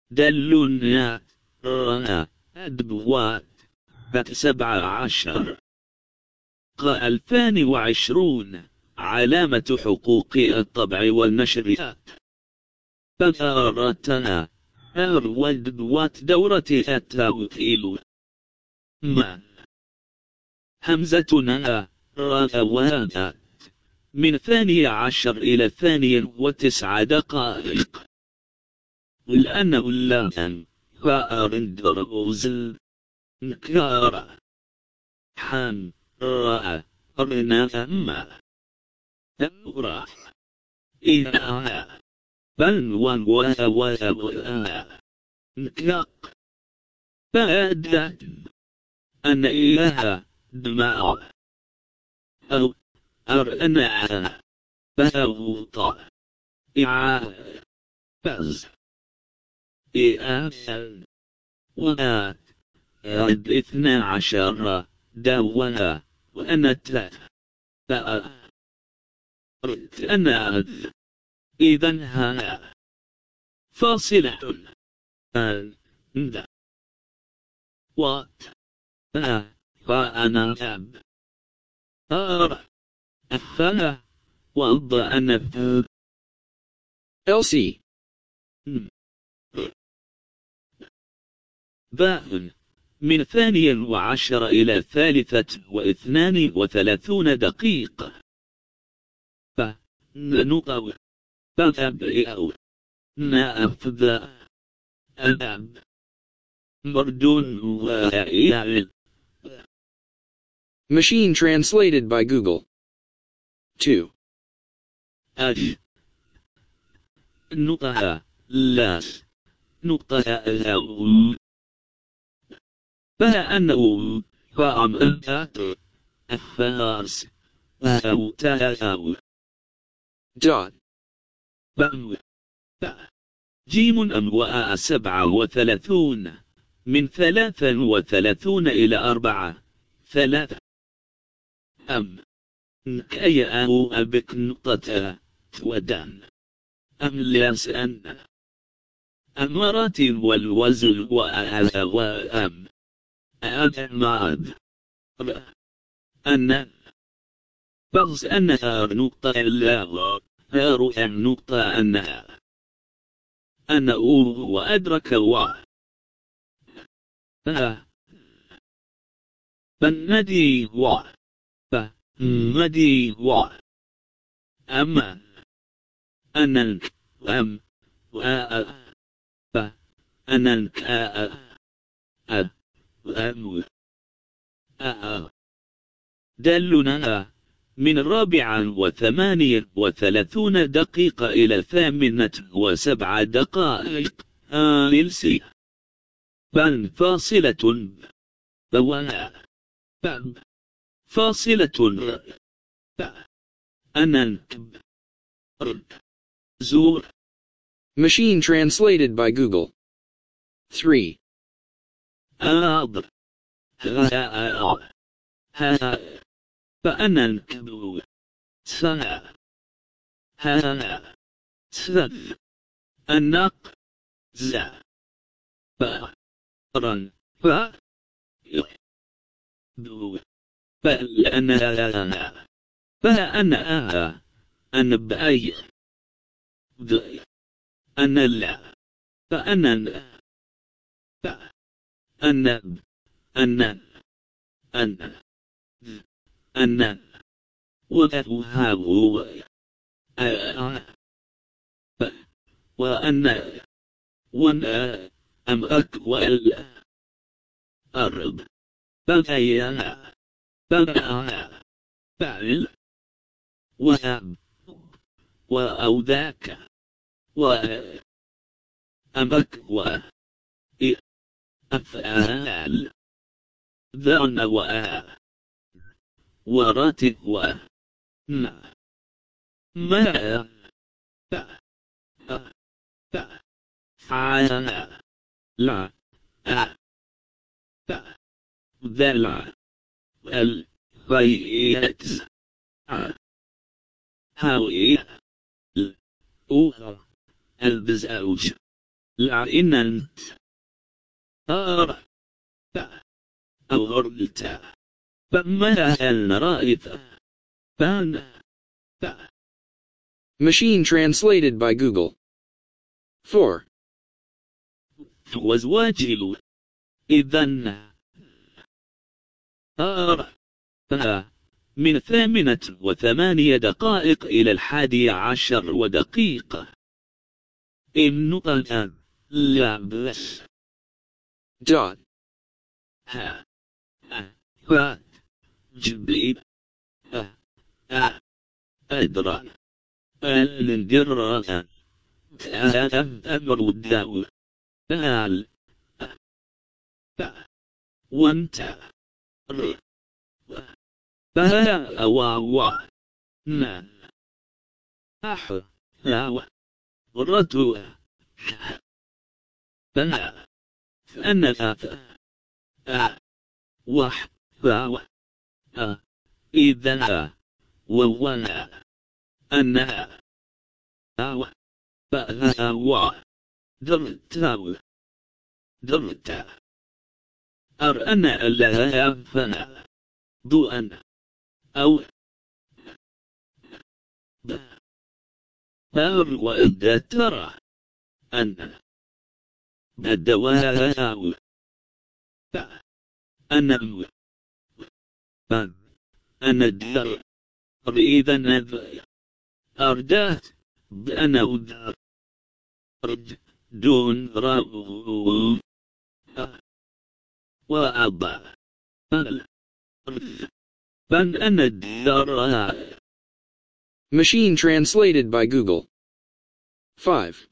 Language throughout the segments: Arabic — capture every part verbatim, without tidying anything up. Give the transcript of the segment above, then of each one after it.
دلنا رنا أدبوات سبعة عشر ق ألفان وعشرون علامة حقوق الطبع والنشريات فأرتنا أرودوات دورة التوكيل ما همزتنا روادات من ثاني عشر إلى ثاني وتسع دقائق الآن الآن فأرندروزل نكارا حان راء أرنا أما أمرا إنا بل وان وها وها وها نكاق فأدت أن إلها دماء أو أرنعها فأغوطا إعاء فز إعاء وآت عد اثنى عشر دونا وأنا ثلاث فأ رد أنا إذن ها فاصلة أن ذا وات أ فأنا أب أر أفلا وض أنا ف L C باء من ثاني وعشر إلى ثالثة واثنان وثلاثون دقيق ف نطو فأبئو نأفذ أب مردون وإعل. Machine translated by Google. two. أش نقطة لاس نقطة هاول فأنه فأم أنت الفارس أو تهاو Dot. بأم جيم أمواء سبعة وثلاثون من ثلاثا وثلاثون إلى أربعة ثلاثة أم كي أو أبك نقطة ودان أم لاس أن أمرات والوزن وأهل وأم أدماد أن بغز أنها نقطة لا هارو أم نقطة أنها أن أوه وأدرك و فالندي و فالندي و أما أنك أم وأ فأنك أ أ أم أ دلنا من الرابعة وثمانية وثلاثون دقيقة إلى ثامنة وسبع دقائق آلسي بل فاصلة بوانا بل فاصلة أننكب زور. Machine translated by Google. three. آض ها ها فأننكب سنة ها سف النق زا فرن ف دو فأنا فأنا أنا بأي ذي أنا لا فأنا فأنا أنا أنا أنا وهو أنا وأنا وأنا أم أكوال أرب فأيانا فأنا فعل وأم وأوذاك وأمك وأفعال ذن وأ وراتب و ما ما ف ف فعل لا أ ف ذل الفيت هاوي الأوهر البزوج لعنت أر أورلت فما هل رأيت فان Machine translated by Google. four. وزواجل إذن أر من الثامنة وثمانية دقائق إلى الحادي عشر ودقيقة. النقطة لابس Dot. ها ها جبريل أ أدرى الجرة أمر الداو آل وانت فها واوا نا أح لا رتو فها فأنا أ وح فاو أ إذا ووانا أنا أو فها درتاو درتا أرأنا لها فنا ضوءا أو أر وإذا ترى أن الدواء أنا أنا الدار إذا نذ أردات بأنا أدار رد دون راو وأضع بأن أنا الدار. Machine translated by Google. five.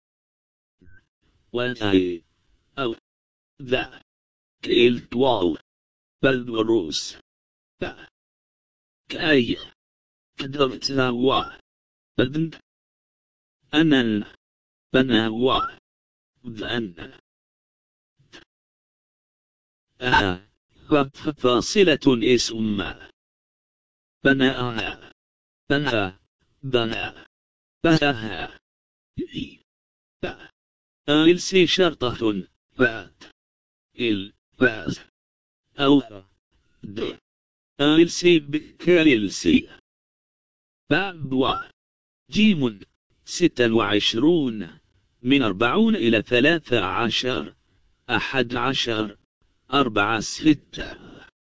وأي أو ذا الطوال بالروس كأي قدرت وا بدن أنا بنا وا ذن آه فاصلة اسم بنا بنا بنا بها السي شرطة فات ال فات أو د السي بكالسي باب جيم ستة وعشرون من أربعون إلى ثلاثة عشر أحد عشر أربعة ستة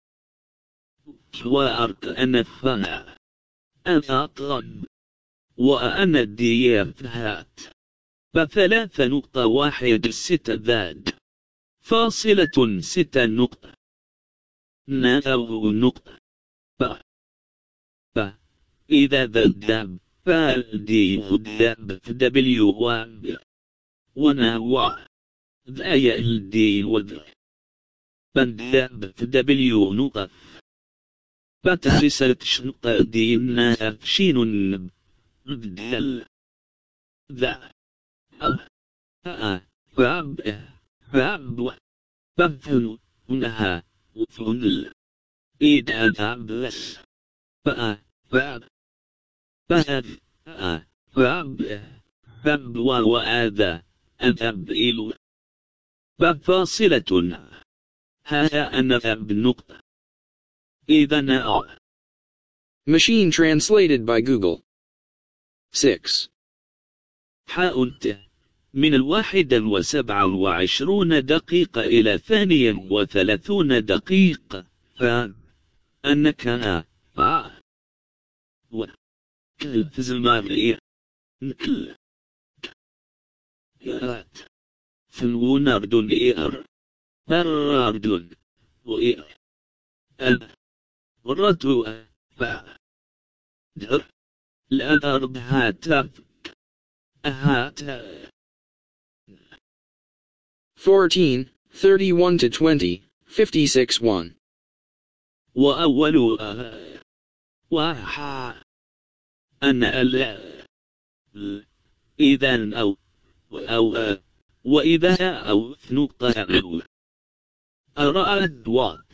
وأركان الثنا أنا أطغم وأنا الديافات فثلاثة نقطة واحد ستة ذاد فاصلة ستة نقطة ناو نقطة ف ف إذا ذا الداب فالدي الداب دبليو واب وناو ذا يلدي وذ فالداب دبليو نقطة فترسلت شنطة دي نافشين بدل ذا أ فاب فاب فابثل هناها وفنل إذا تابس فأ فاب فهب أ فاب فاب وآذا أتبئل ففاصلة ها أنا فاب نقطة إذا نأ. Machine translated by Google. six. حاء من الواحدة وسبعة وعشرون دقيقة إلى ثانية وثلاثون دقيقة فان أنك ها فا و كل زمارية نكل يات ثنون أردن إير أردن وإير أن ورتو فا در الأرض هاتف هات fourteen, thirty-one to twenty, fifty-six one. وأول وحا أن ال إذا أو أو وإذا أو نقطة أو أرى الدوات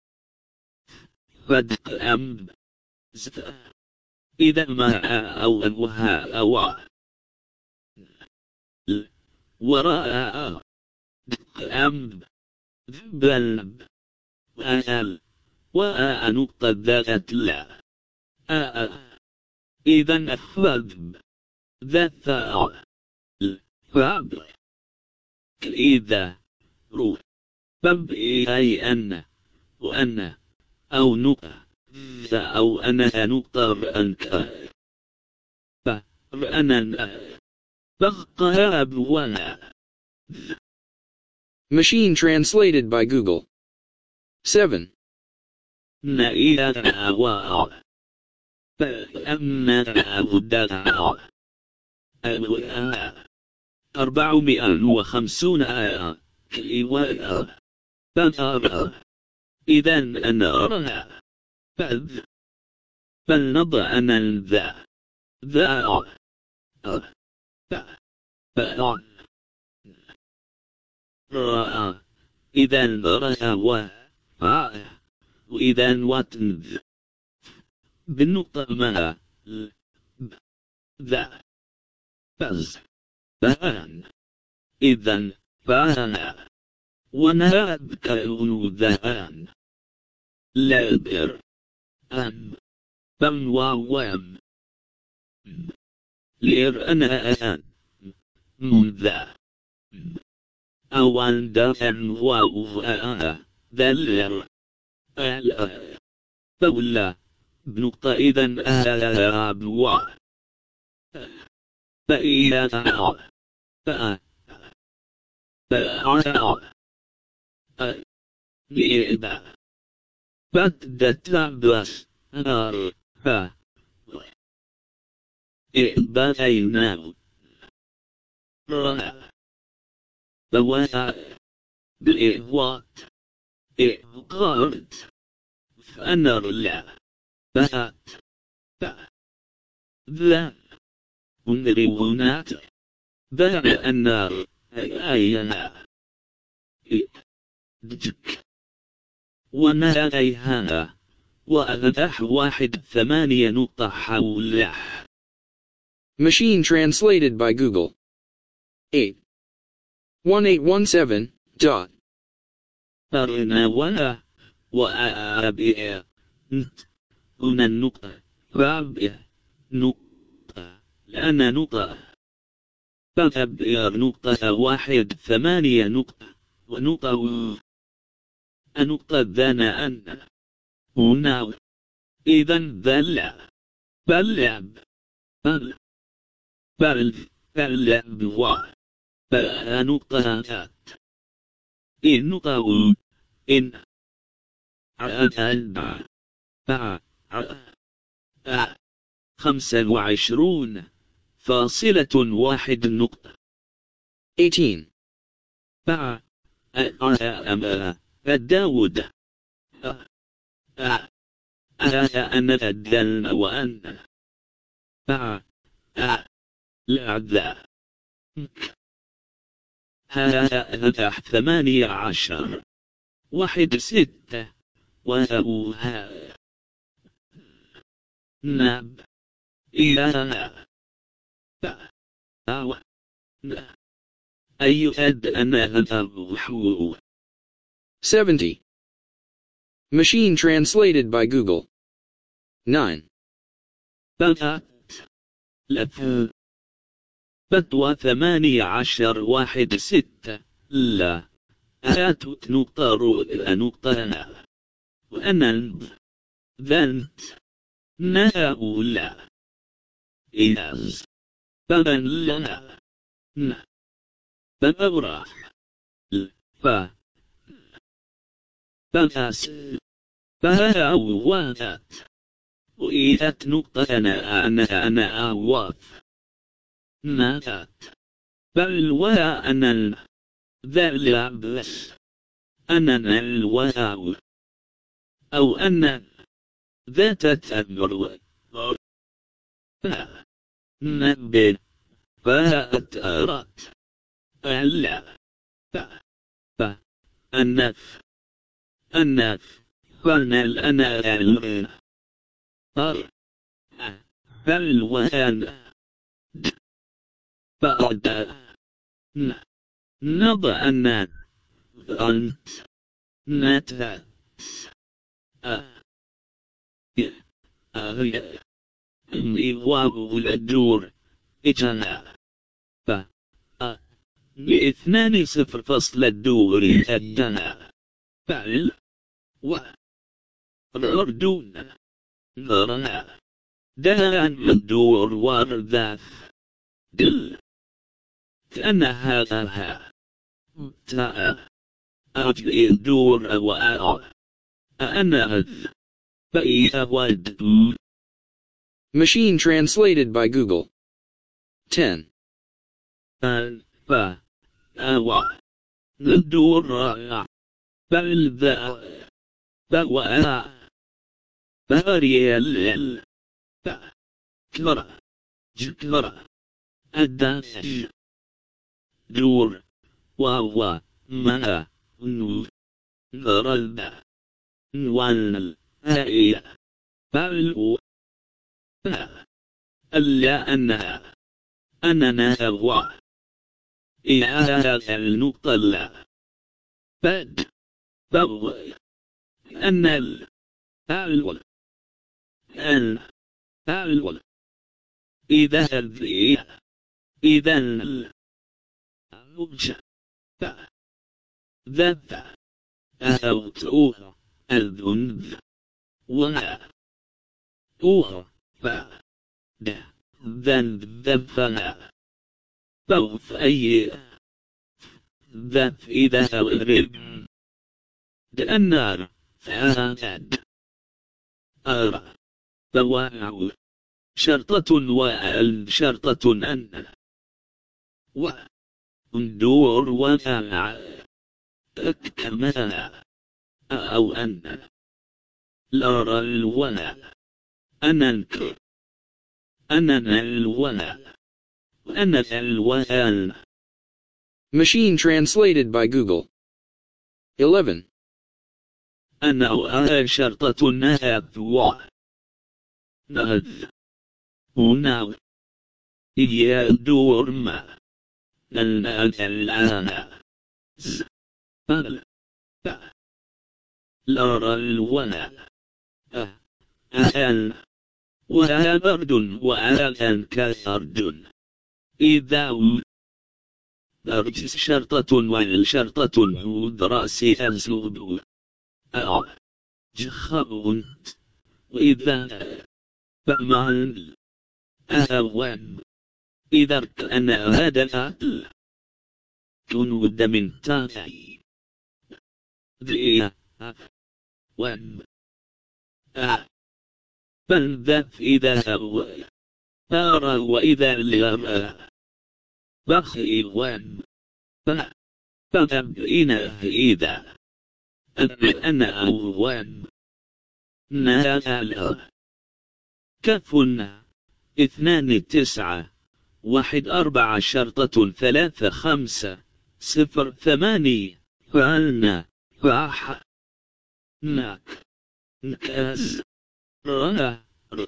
فدق أم زت إذا ما أو وها أو وراء أم بل أل وآ نقطة ذات لا إذن أفض ذات الفاب إذا رو بب أي أن وأن أو نقطة أو أنها نقطة رأنك فرأنا بغقها بوانا. Machine translated by Google. seven. نائلة واء فأمنا أبدأ أربعمائة وخمسون آية كيواء فنرى إذن أنرى فذ فلنضع أن ذا ذا ف رأى إذن رأى و وإذن واتن بالنقطة ما ذا فز فهن إذن فهن ونهاب كأنو ذهان لابر أم بم ووام لير أنا أهان من ذا أوان دفن وأوفاء ذلر ألا فولا بنقطة إذن أهلا بوا فإيا تعالى فأ فأعلى لإذا بدت بس نار فا إباديناه رأى فوها بالإهوات إهقارت فأنر لا فهات فا ذا ونريونات ذا النار أينا دجك ونهايها وأفتح واحد ثمانية نقطة حوله. Machine translated by Google. eight. one eight one seven. Dot. أرنا ولا وأبئ نت هنا النقطة رابع نقطة لأن نقطة فتبئ نقطة واحد ثمانية نقطة ونقطة النقطة ذانا أن هنا إذن ذلا بلعب بل بل بلعب و فنقطة ذات إن نقطة إن عدد فع خمسة وعشرون فاصلة واحد نقطة eighteen. فع داود أنا الدل وأن فع لعذا هذا ثمانية عشر واحد ستة وهوها ناب إلى أو أي أد أنا هذا الوحو. seventy. Machine translated by Google. nine. بدأت لف فتوى ثمانية عشر واحد ستة لا أتت نقطة رؤى نقطة أنا وأنا ذنت نهاولا إياز فمن لنا ن فأبرح ف فأس فهاوات وإيثت نقطة أنا أنا أنا أواف ناتت بل وها أنا ذا بس أنا الوهاو أو أن ذات تأمر نبي فأتأرت ألا ف ف النف النف فنل أنا الغن أر فالوهان بعد ن نضع أن أنت نت أ أغي إغواب الدور إجنا ب أ اثنان صفر فصل الدور أدنا فعل و ردون نرنا دان الدور ورداث دل كأن هذا ها تاء أجل الدور وأ أنا أذ بإذا ود Machine translated by Google. ten. أن ب أو الدور بل ذا بوأ بريال ب كرة جكرة الداش دور وهو ما نو نرد نوال هاي بلو ألا أنها أننا هو إياها النقطة لا بد بو أن ال أول أن أول إذا هذي إذا ال أوج ذات أهوت أوه الذنب ونا أوه ف د ذنب ذبنا بوف أي ذات إذا هورب النار فهاد أرى بواعو شرطة وأل شرطة أن و ندور وفاع كما أو أن لارى الولا أننك أننا الولا وأنا الوال. Machine translated by Google. eleven. أنا شرطة نهب و نهب هنا يدور ما الآن بل لارى الولا أهل وها برد وأهل كثرد إذا برد شرطة والشرطة عود رأسي أزلوب أو جخبونت وإذا بمان أهوان إذا كان هذا الأكل كن ود من تاعي ذي وان أه بل ذات إذا هو أرى وإذا لما بخي وان فتبين إذا أنا أوان نهالا كفنا اثنان تسعة واحد أربعة شرطة ثلاثة خمسة صفر ثمانية فعلنا فاح ناك نكاس رأى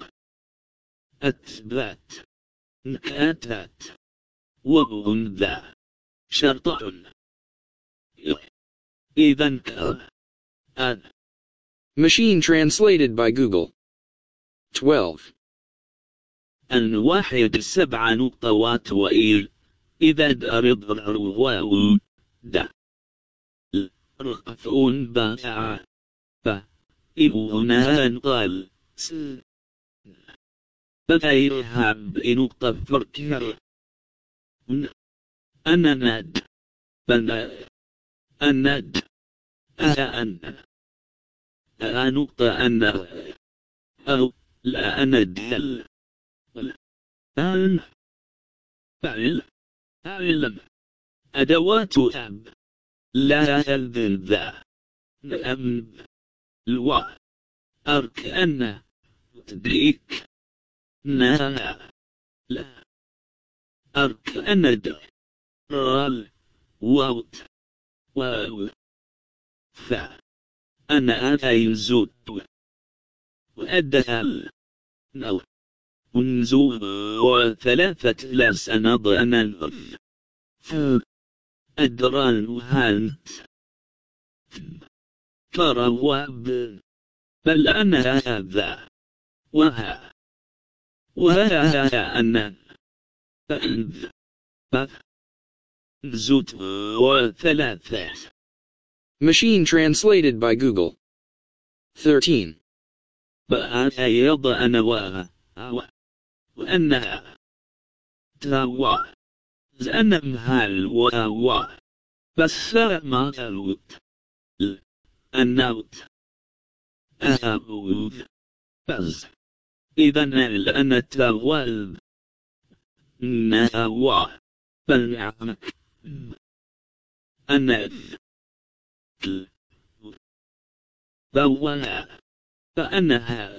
أثبات نكاتات وغن ذا شرطة إذن كأن. Machine translated by Google. twelve. أن واحد سبع نقطوات وإيل إذا درض الرواو دا رقفون باع ف إبنان قال س بغيرها بنقطة فركر أنا ناد بنا الند أها أن أها نقطة أن أو لا أنا دل أن فعل علم أدوات أب لا هل ذا أم الوا أركأن تدريك نا لا أركأن د رال واوت واو فا أنا أتي زود وأدها نو منذ ثلاثة لا سنة أنا أدران وهانت كرواب بل أنا هذا وها وها أنا فأنذ زوت وثلاثة. Machine translated by Google. thirteen. بأيض أنا وها وأنها توا زأنا مهال وها بس ما تلوت النوت أهوذ بس إذن لأن توا نهوا فليعمك أنث فولا فأنها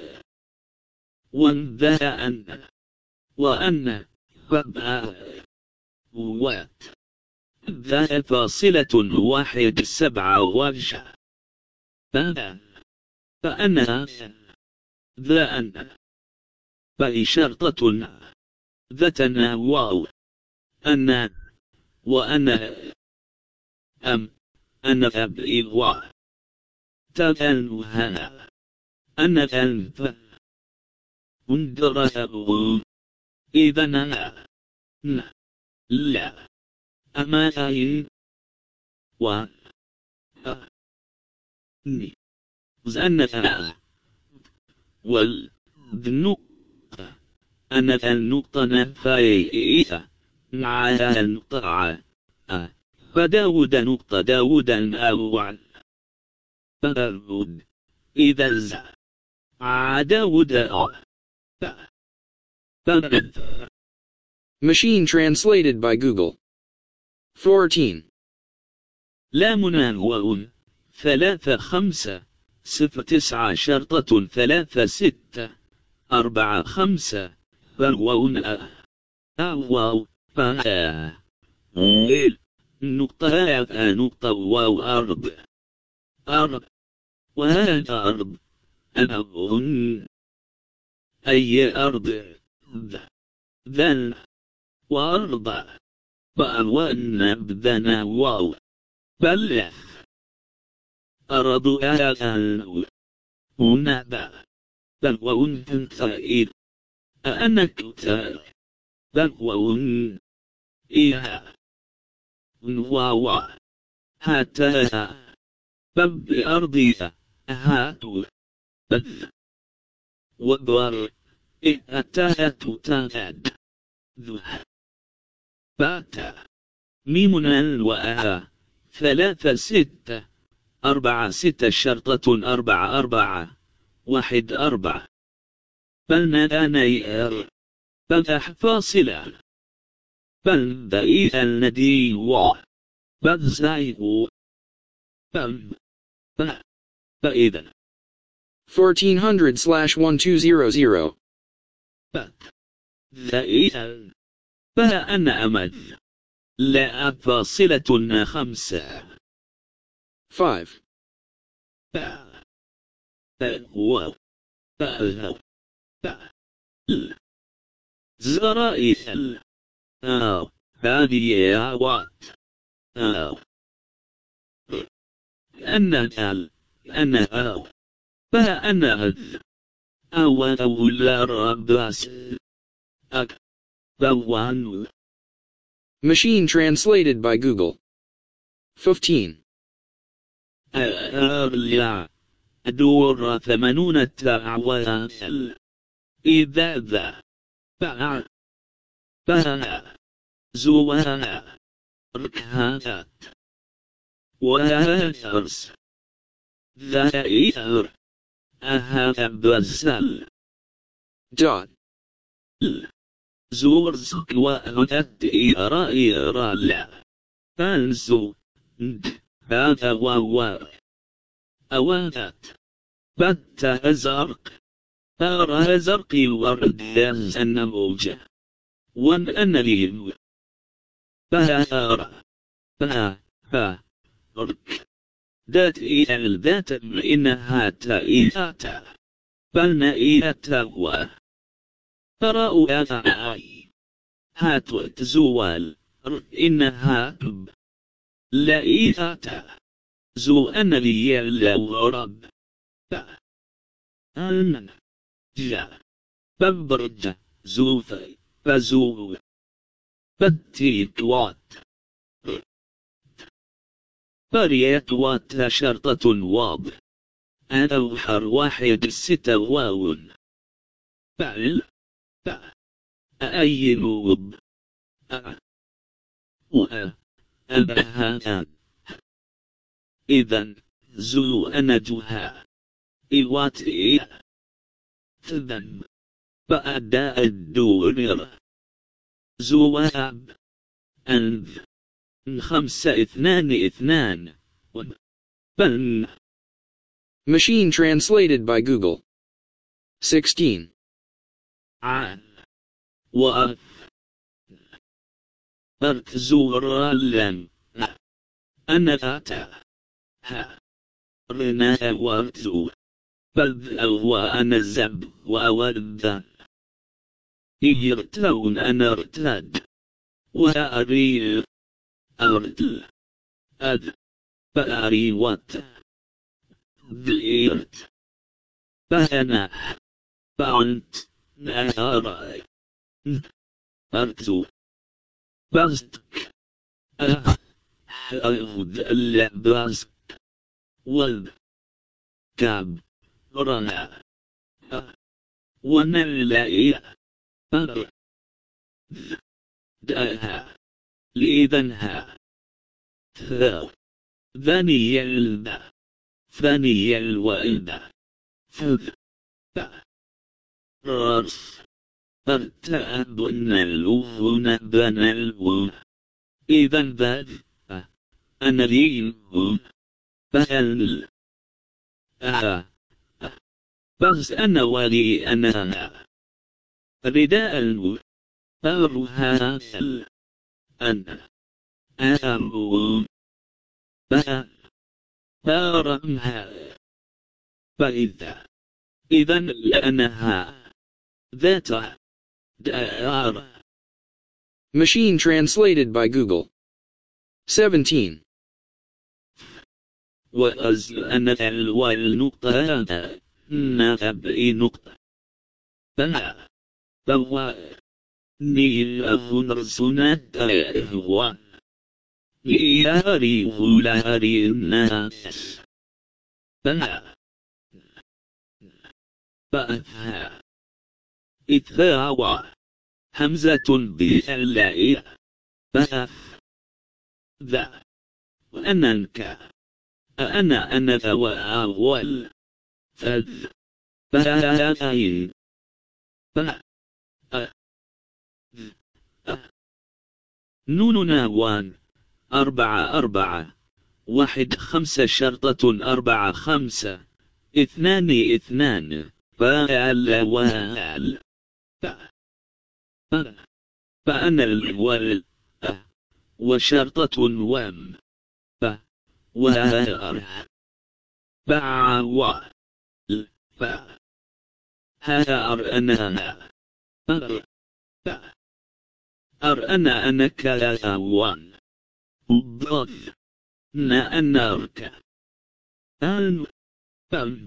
وانذا أن وأن فبأ وات ذا فاصلة واحد سبعة وجه فأنا فأنا ذا أن فإشارة ذاتنا واو أنا وأنا أم أنا أبئي وا تأنها أنا أنف وندره إذن لا لا أما أين و ني زأنها والذنو أنا النقطة نفايئة معها النقطة فداود نقطة داود أوعى فداود إذا زع عداود Machine translated by Google. fourteen. لامنا وأن ثلاثة خمسة صفر تسعة شرطة ثلاثة ستة أربعة خمسة فوون أواو فا نقطة نقطة واو أرض أرض وهذا أرض أنا أظن أي أرض ذن وأرض فأوان بذنا واو بلث أرض أهل هنا با بل وأن تنتهي أنك تار بل وأن إيها واو هاتها بل بأرضها هاتو بث وبر إتهت تغد ذوها باتا ميمنا وآها ثلاثة ستة أربعة ستة شرطة أربعة أربعة واحد أربعة بل ندانير بل فاصلة بل ذئيث الندي و بل زايغ بل بل فإذا fourteen hundred slash one two zero zero. بل ذئيث فأن أمد لا فاصلة خمسة five. با فهو فهو فهو زرائف أو هذه أوات أو أن ال أن أو فأن هذ أو أولى رباس أك فوان. Machine translated by Google. fifteen. أرلع دور ثمانون تعوال إذا ذا فع فها زواها ركهات وهاترس ذا إيثر أها بزل Dot. زور زك وهدت إيرا إيرا لا فانزو هذا واو أوانات بت أزرق أرى زرقي ورد النموجة وان أن ليم فها أرى فها فا رك ذات إيه الذات إنها تائهاتا بل نائهاتا و فرأوا أثعاي هات تزوال إنها لئيثة زو أن لي رب أن جا ببرج زوفي فزو بديت وات بريت وات شرطة واض أوحر واحد ستة واو فعل أي نوب أبهان إذن زو أنجها إواتي ثذن فأداء الدور زواب أنذ خمسة اثنان اثنان بن. Machine translated by Google. sixteen. عن وأف أرتزور لن أنا ذاتا ها رنا وارتزو بذ وأنا زب وأورد يرتون أنا ارتد وأري أرد أد فأري وات ذيرت فأنا فأنت نهاري أرتو بازتك أخذ اللبازك والد كاب رنا ونلاقي أر داها لإذنها ثا ذني الدا ثاني الوالدة ث رأس أرتأبن الوفن بن الوف إذن ذات أنا لين فهل آه بس أنا ولي أنا رداء الوف أروها أنا أمو فأرمها فإذا إذن لأنها ذات دار. Machine translated by Google. seventeen. وأزلن الوالنقطة نتبئي نقطة فلا فهو نيله رسنة هو لياري هولاري الناس فلا فأفها إثاوى همزة بالله فأف ذا وأننك أنا أنا ذا أول فذ فهاين فلا نوننا وان أربعة أربعة واحد خمسة شرطة أربعة خمسة اثنان اثنان فال وال فأنا الوال وشرطة وام ف وهار باع و ف هار أنا أر أر أنا أنا كلا وان ضف نا أنارك أن فم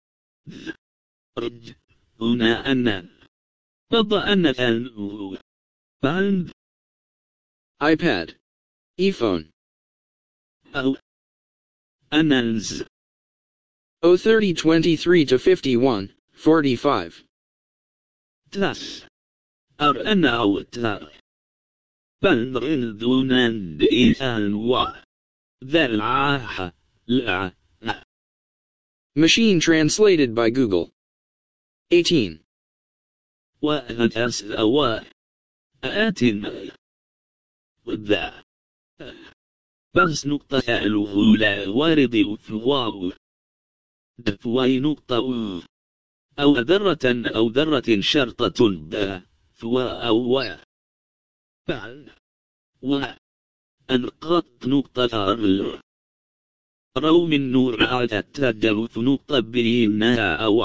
رج هنا أنا فضأ أنا أن فان iPad. ePhone. أو أننز oh thirty twenty-three to fifty-one, forty-five. تلاس أر أنا أو تار بل دون إيثان و ذا العاحة لا. Machine translated by Google. eighteen. وأتس أو آتنا ذا بس نقطة الأولى وارد وثواو دفواي نقطة أو ذرة أو ذرة شرطة دا ثوا أو و فعل و أنقط نقطة ر رو من نور عادت تدوث نقطة بينها أو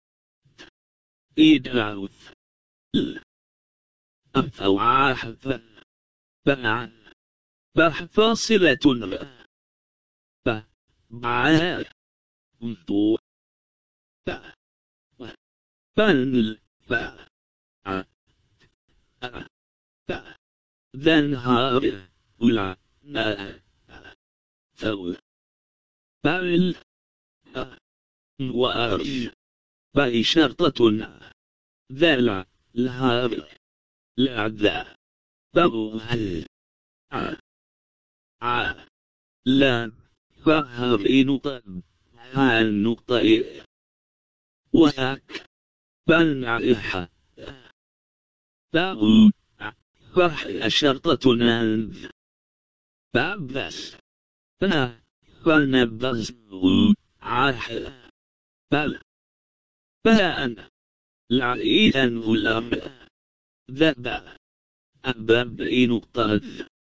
إدعوث أو عاحف فعل بح فاصلة ر ب بعاء انطو ب بن ب ع ع ب ذنهار ولا نا ثو بل وأرج باء شرطة ذل الهار لعذا بو هل ع ع لا فهر نقطة هل نقطة وهك بل نعيح باء فح شرطة ننذ بابس فنا فلنبذ عاح بل فأنا لعيدا غلام ذبا أباب نقطة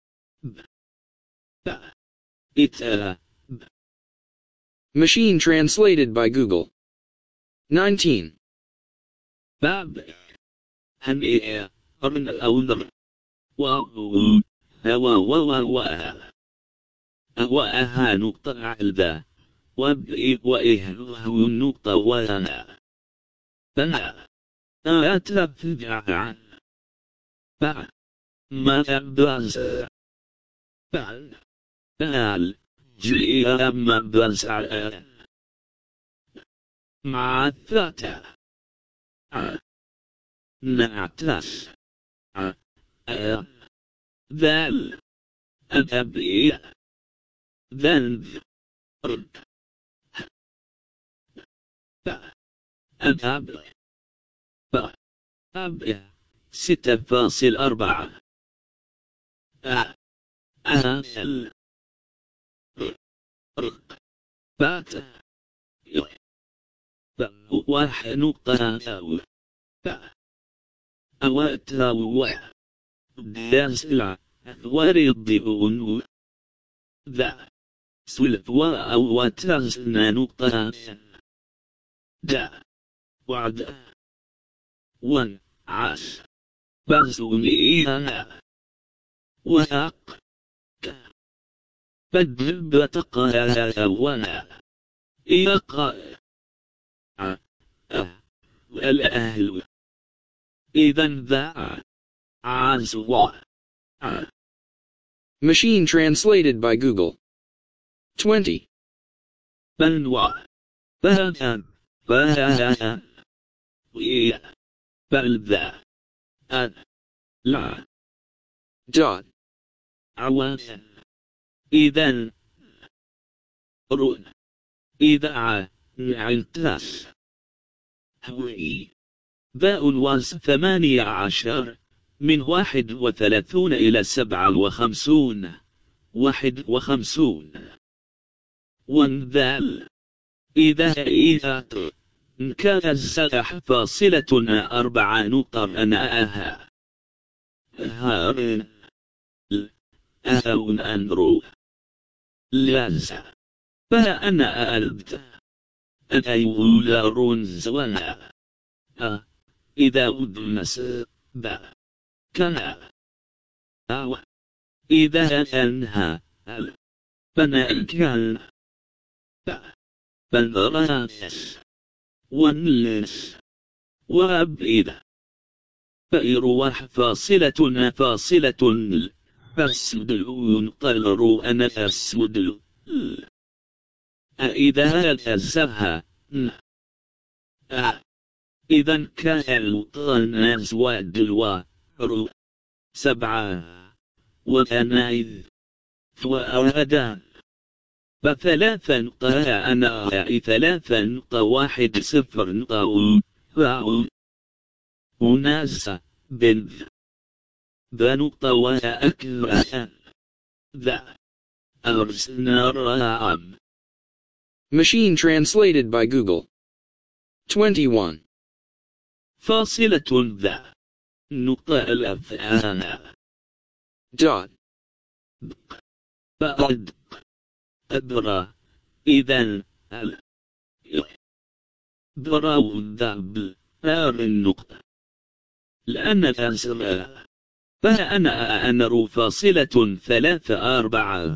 إتلا. Machine translated by Google. nineteen. باب هنئ أرن أولر واو هوا ووا وها أواها نقطة عذا وبئ وإه هو النقطة وها فنا أتفجع فع ما تبز فعل فعل جئ ما بز مع الثاتا نعتس ذل أبي ذنب رد أب أب ستة فاصل أربعة أهل رق بات واحد نقطة أو أوات أو داسلع وريضون ذا سلف أو تاسنا نقطة دا وعد ون عاش بزونينا وهاق بدل بتقى ونا يقى الأهل إذن ذا عزوا. Machine translated by Google. twenty. بلوى بهذا بهذا ويا بل ذا أن لا Dot. عواث إذن رون إذا ع نعلتاس هوي باء واس ثمانية عشر من واحد وثلاثون إلى سبعة وخمسون واحد وخمسون وانذال إذا إذا كان السلح فاصلة أربع نقطة أناها هارن أهون أنرو لازا فأنا ألبت أنا يولارون زوانا أه إذا أدنس با كان أو إذا أنها أل بنا كان با بنراس ونلس وأبئذا فإروح فاصلة فاصلة فاسودلون طلروا أنا أسودل أإذا أزها إذا كان الطن أزواد الوارو سبعة وأنا إذ وأرادان فثلاثة نقطة أنا ثلاثة نقطة واحد صفر نقطة واو وناس بن ذا نقطة وأكثر ذا أرسلنا رام. Machine translated by Google. twenty-one. فاصلة ذا نقطة الأفعال Dot. بعد أدرى إذن ال براو ذاب نار النقطة لأن الأسرى فأنا أنر فاصلة ثلاثة أربعة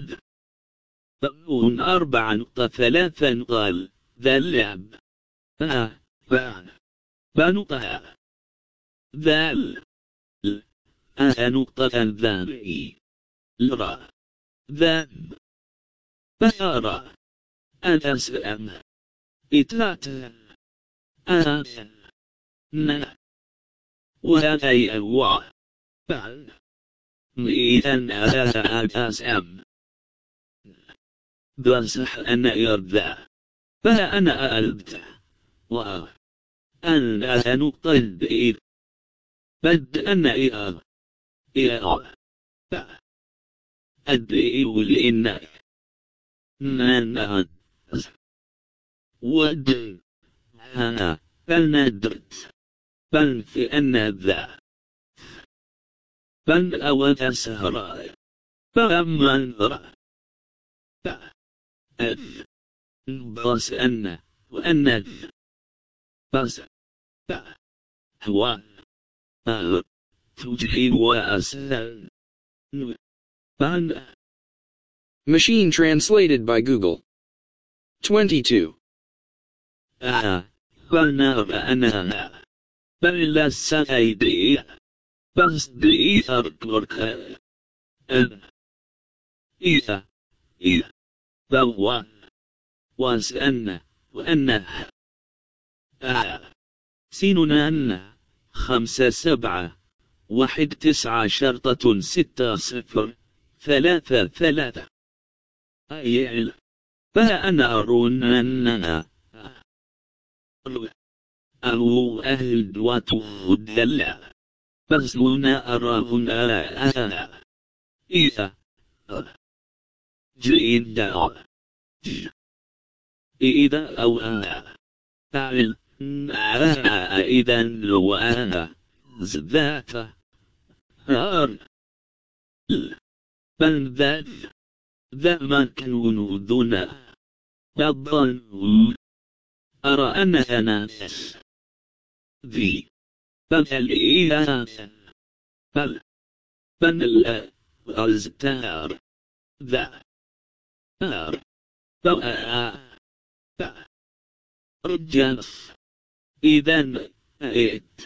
فأون أربعة نقطة ثلاثة قال ذا اللعب ها فان فنقطة ذا أه نقطة ذابي لرا ذاب فأرى أتسأم إتلات آت نا وهذا يوا فعل إذن أتسأم بصح أنا يرضى فأنا ألبت وأنا نقطة بإذ بد أنا إياه إياه أدري ولإنك نانا ود أنا فلندرت بل في أن ذا بل أود سهراء فأما نرى أف بس أن وأن بس هو تجحي وأسهل بل Machine translated by Google. twenty-two. آه فلنرى أنها بل لست أيدي بس دي أركضك أن إذا إذا فهو وأسألنا وأنه آه سيننا أن خمسة سبعة واحد تسعة شرطة ستة صفر ثلاثة ثلاثة أي فأنا أرون أننا أو أهل دوات الدلع بس هنا أراهن أنا إذا جيدا إذا أو أنا أعلم إذا لو أنا ذات هار بل ذات ذا ما كانوا دون الظن أرى أنها ناس ذي بل الإياس بل بل الأزتار ذا هار فأ رجال إذن أيت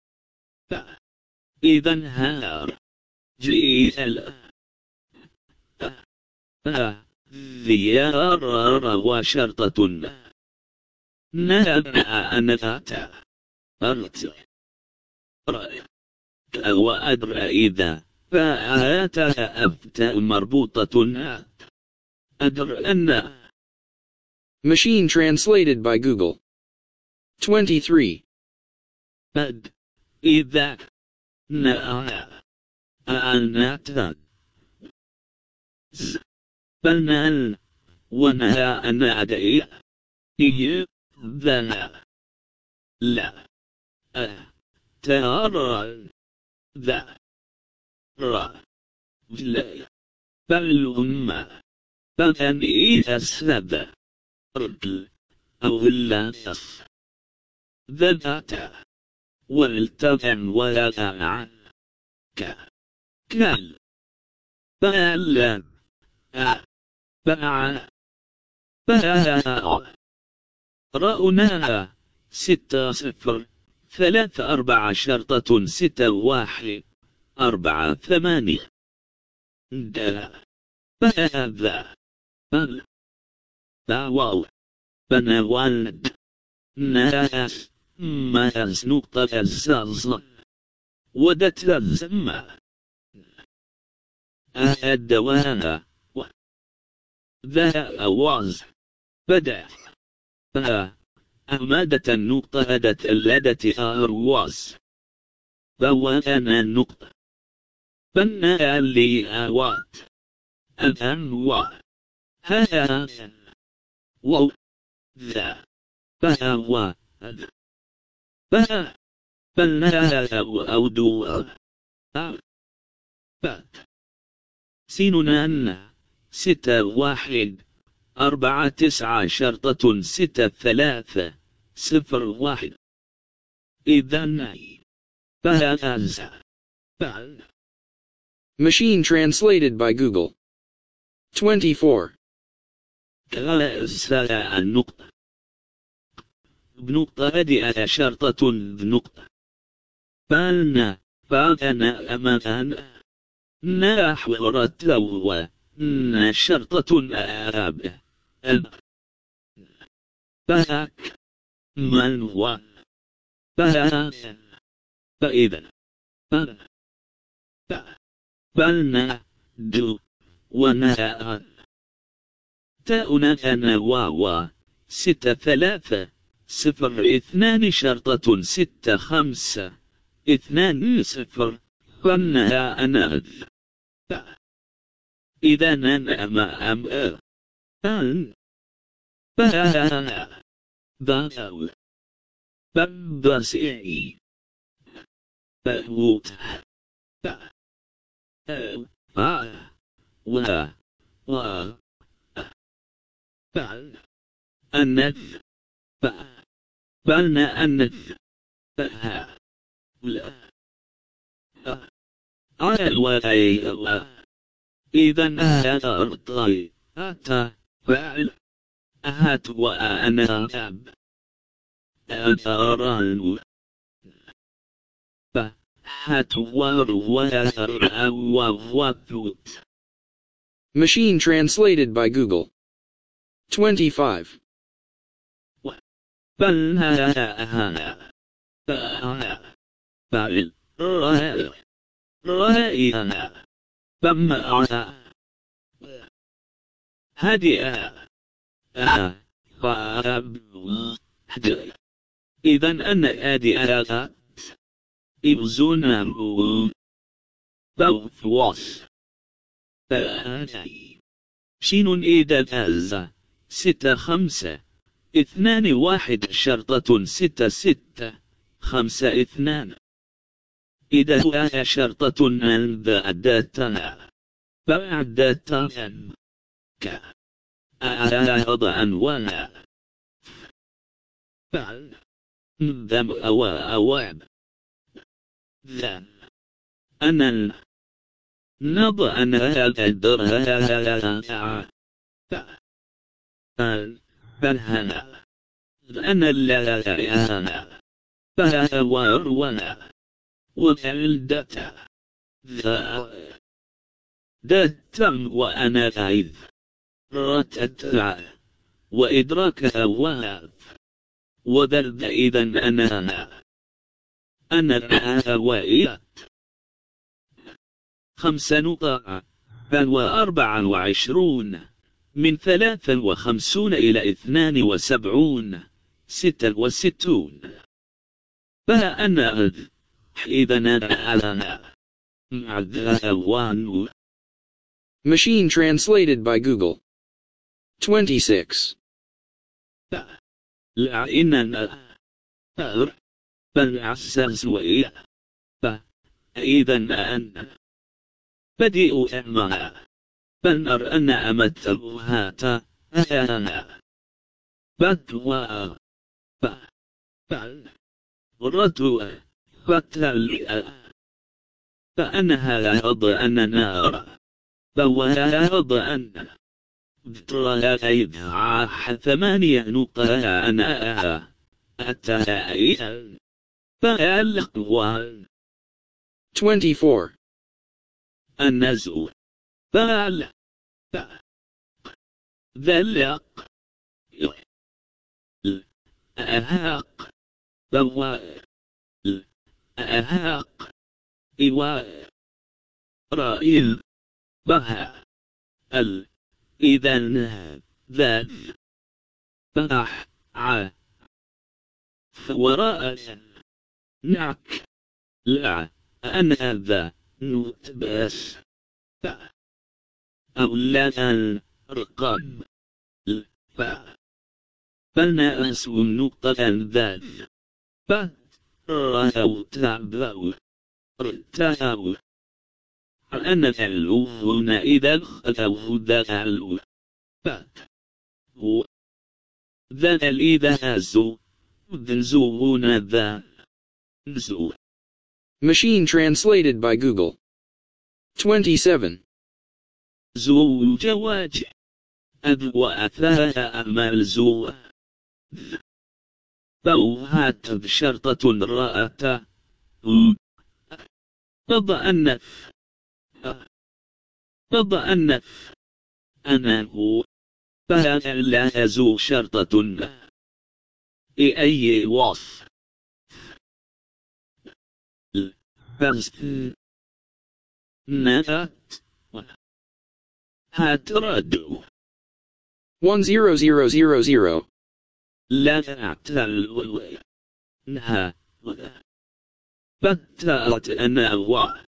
إذن هار جيث ال ذيار وشرطة نهبنا أن ذات أرت رأي وأدرى إذا فآتها أفتاء مربوطة أدرى أن Machine translated by Google. twenty-three. بد إذا نأى أناتا بنال ونهى أن أدعي إيه ذا لا أه ترى ذا را لا بل أمة بل إذا سبب رجل أو لا تص ذات والتفن ولا تمع ك كال بل أ بع بع رأوناها ستة صفر ثلاثة أربعة شرطة ستة واحد أربعة ثمانية دا بهذا بل باواو بنوالد ناس ماس نقطة الزلزل ودت الزمة أهدوانا و ذا أواز بدأ فا أمادة النقطة هدت اللدة أرواز فوانا النقطة بنا اللي أوات أذنوا ها و ذا فهو فها بنا أودو بات سيننا أن ستة واحد أربعة تسعة شرطة ستة ثلاثة صفر واحد إذن فهذا فعل. Machine translated by Google. twenty-four. كسر النقطة. بنقطة هذه شرطة بنقطة. فلنا فأنا أمانا نحو رتلو شرطة أراب فهك من هو فهك فإذا فلنا دو ونهاء تاؤنا أنا واوا ستة ثلاثة صفر اثنان شرطة ستة خمسة اثنان صفر فلنا أنا إذا أنا أما أم أن فها باو ببسعي بوت فا و و فعل النث فعلنا النث فها لا على وعي الله إذا هذا أرطي أتى فعل أهات وأنا أب أتران فهات وروار ووثوت. Machine translated by Google. twenty-five. بل ها فعل رأي رأيها فما هدئ فأب إذا أن هدئ إبزونه both was شين إذا أز ستة خمسة اثنان واحد شرطة ستة ستة خمسة اثنان إذا هو شرطة بعدتها بعدتها ك أعضاء ولا فعل ذم أو أواب ذا أنا نضع أن هذا الدرها فهنا أنا لا فها ورونا وفعل دتا ذا دتم وأنا غيظ رتتع وإدراكها وهاب وذرد إذا أنا أنا الهوائيات خمس نقاط فهو أربعة وعشرون من ثلاثة وخمسون إلى اثنان وسبعون ستة وستون فها أنا إذا أنا عذوان. Machine translated by Google. twenty-six. لا إننا فالعساس وإيه فإذا أن بديء أمها فنر أن أمتلهاتا أنا بتوا فعل رتوا فتل فأنها لهض أن نار فوها هض أن بطرها إذعاح ثمانية نقاها أنا أتها فالقوان. twenty-four. النزو فعل ذلق الأهاق فهو الأهاق إيواء رائل بها ال إذن ذات فأح ع وراء نعك لا أن هذا نتبس أولا رقم ف فالناس نقطة ذات فرأوا تعبوا ارتهوا أن ذلوهن إذا خلوا ذلوا فات هو ذل إذا هزوا ذلزوهن ذا نزو Machine translated by Google. twenty-seven. زوجواج أذوى ثلاث أمال زو بوهات شرطة رأت تضأنف تضأنف أنه فلا زو شرطة أي وصف بس نفت هتردو one zero zero zero zero. لا تعتل نها بتأت أنا و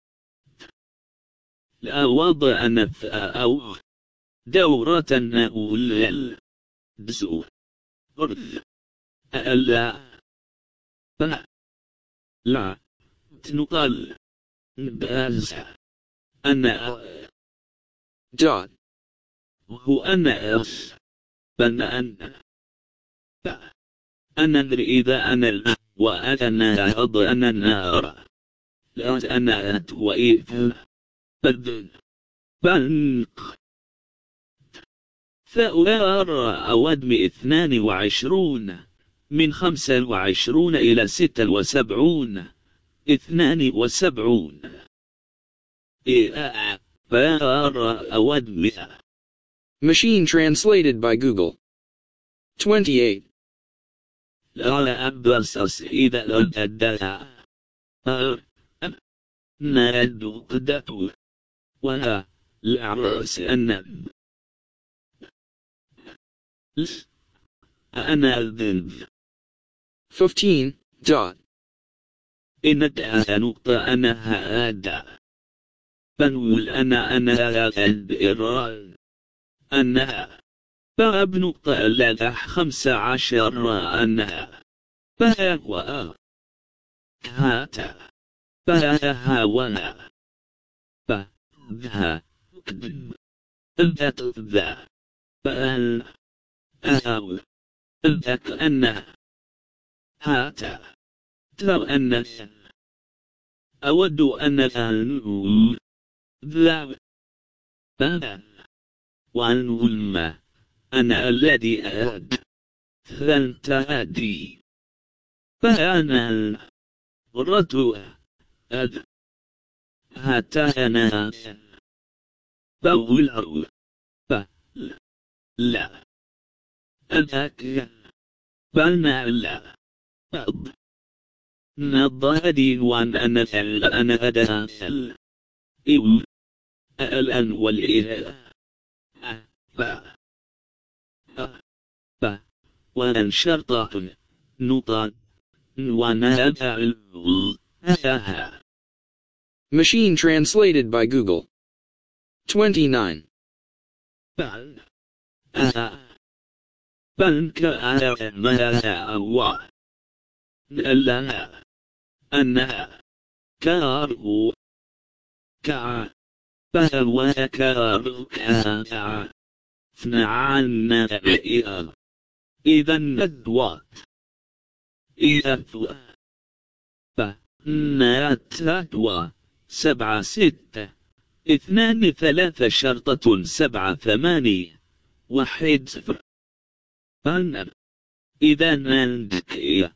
لا وضع نف أو دورة أول دسو أرث ألا لا لا تنقل باز أنا Dot. هو أنا أس فأنا أنا أنا أدري إذا أنا ال وأنا أض أنا النار لا أنا وإذ بدل بنق ثأر أودم اثنان وعشرون من خمسة وعشرون إلى ستة وسبعون اثنان وسبعون إيه فأر أودم. Machine translated by Google. twenty-eight. لا أبصص إذا لدها نادو قدتو ولا العرس أن أنا الذنب. fifteen. Dot. إن تأه نقطة أنا هذا فنقول أنا أنا الإرال أنها فأب نقطة لدى خمسة عشر أنها فهو هاتا فها ولا فذا ذات ذا فأل أهو ذاك أنها هاتا ترى أن أود أن نقول ذا فذا ونقول ما أنا الذي أرد فأنت أدري فأنا الرد أد حتى أنا فأولع فلا أذاك فأنا لا أض نضادي وأن أنا فل أنا أدها فل إو الآن والإله ف ف وأن شرطة نطا ونهدع ها. Machine translated by Google. twenty-nine. بل أها بل كأنها الله لها أنها كاره كع فهو كاره كع فنعان إذا إذا الندوات إذا فنتدوى سبعة ستة اثنان ثلاثة شرطة سبعة ثمانية واحد صفر فن إذا نندك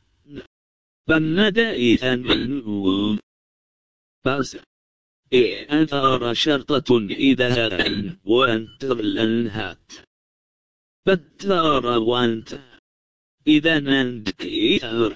فندا إذا نقول بس إذا شرطة إذا وانتر الأنهات فتار وانت إذا نندك إذا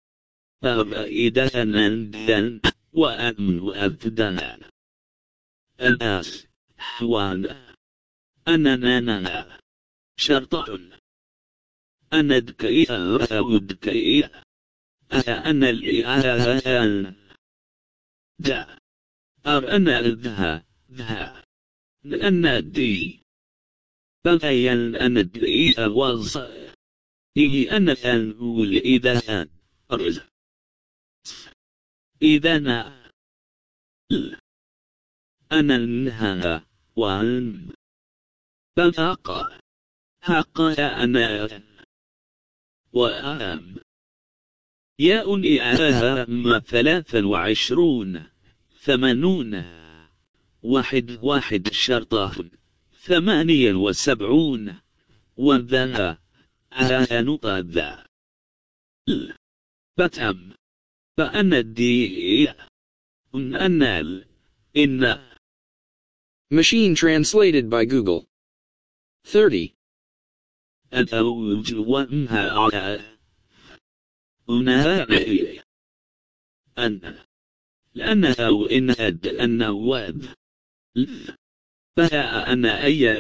فإذا نندن وأن وأبدنا الناس حوان أنا نانا شرطة أنا دكيئة أو دكيئة أنا الإعلان دا أر أنا ذها ذها لأن دي بغيان أنا دكيئة وص إيه أنا أنقول إذا أن أرز إذا أنا أنا النها وأن بفاق حق أنا وأم ياء إعاها ثلاثا وعشرون ثمانون واحد واحد شرطة ثمانيا وسبعون وذا عاها نقطة ذا بتم فأن الدي أن ال إن Machine translated by Google. thirty. الأوج وأنها على أنها أن لأنها وإنها النواب فها أن أي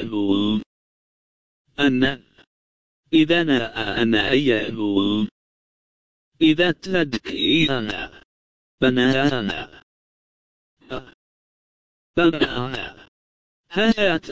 أن إذا نا أن أي إذا تدكينا بنانا بنانا هات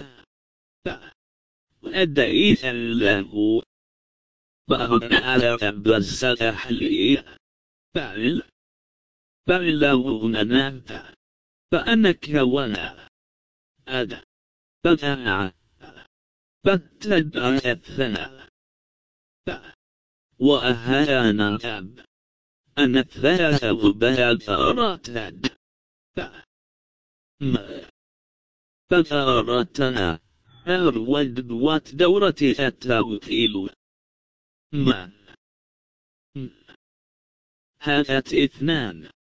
أدعيت له بأن على بسطح لي فعل فعل له ننافع فأنك وانا أد بتاع بتدعى الثنى وأهانا أب أن الثلاثة بهذا ما بثارتنا أرود دورة التوكيل ما هذا اثنان